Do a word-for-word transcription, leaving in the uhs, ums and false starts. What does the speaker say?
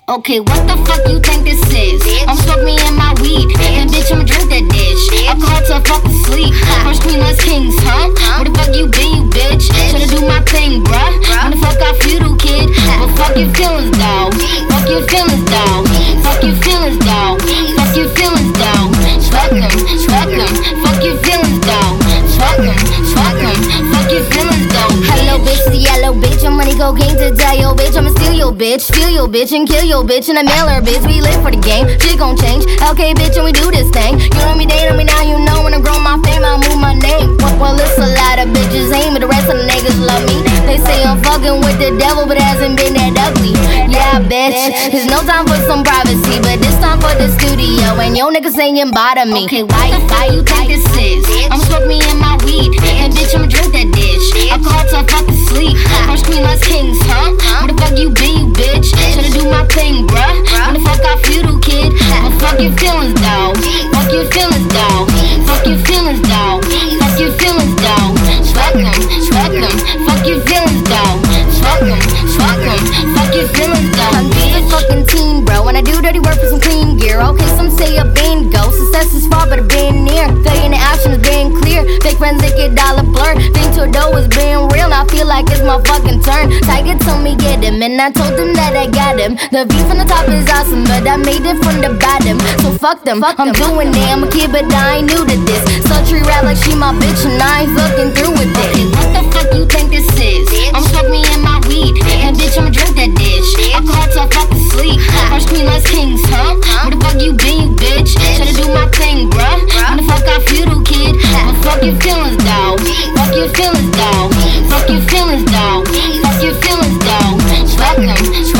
Okay, what the fuck you think this is? I'm smoke me in my weed, and bitch, I'ma drink that dish. Alcohol till fucking sleep. First queen, last kings, huh? Where the fuck you been, you bitch? Tryna do my thing, bruh. When the fuck I feudal, kid? But fuck your feelings, dawg. Fuck your feelings, dawg. Fuck your feelings, dawg. Fuck your feelings, dawg. Fuck em, fuck em. Fuck your feelings, dawg. Fuck em, fuck em. Fuck your feelings, dawg. Hello, bitch, the yellow bitch. I'm money cocaine to die, yo, bitch. I'ma steal your bitch, steal your bitch, and kill your bitch, and I mail her bitch. We live for the game, shit gon' change. Okay, bitch, and we do this thing. You know me, date on me now, you know when I grow my fame, I move my name. Well, well, it's a lot of bitches hate me, the rest of the niggas love me. They say I'm fucking with the devil, but it hasn't been that ugly. Yeah, bitch, there's no time for some privacy, but this time for the studio, and yo niggas saying bottom me. Okay, why, why you think this is? I'm smoke me in my weed, and bitch, I'ma drink that dish. Alcohol till fucking sleep. First queen, last kings, huh? Where the fuck you been, you bitch? Tryna do my thing, bruh. When the fuck I feudal, kid? But fuck your feelings, dawg. Fuck your feelings, dawg. Fuck your feelings, dawg. Fuck your feelings, dawg. Fuck em, fuck em. Fuck your feelings, dawg. Fuck em, fuck em. Fuck your feelings, dawg. I'm just a fucking teen, bro, and I do dirty work for some clean gear. Okay, some say I've been go. Success is far, but I've been near. Failure in the action has been clear. Fake friends, they get dollar blur. Think to a dough is being real. Now I feel like it's my fucking turn. Tiger told me get him, and I told him that I got him. The view from the top is awesome, but I made it from the bottom. So fuck them, fuck I'm them. Doing it. I'm a kid, but I ain't new to this. Sultry rap like she my bitch, and I ain't fucking through with it. Okay, what the fuck you think this is? I'm smoke me in my weed, and bitch, I'ma drink that dish. Alcohol till fucking sleep. First queen, last kings, huh? Where the fuck you been, you bitch? Tryna do my thing, bruh. When the fuck I feudal, kid? But fuck your feelings, dawg. Fuck your feelings, dawg. Fuck your feelings, dawg. Fuck your feelings, dawg. Fuck em,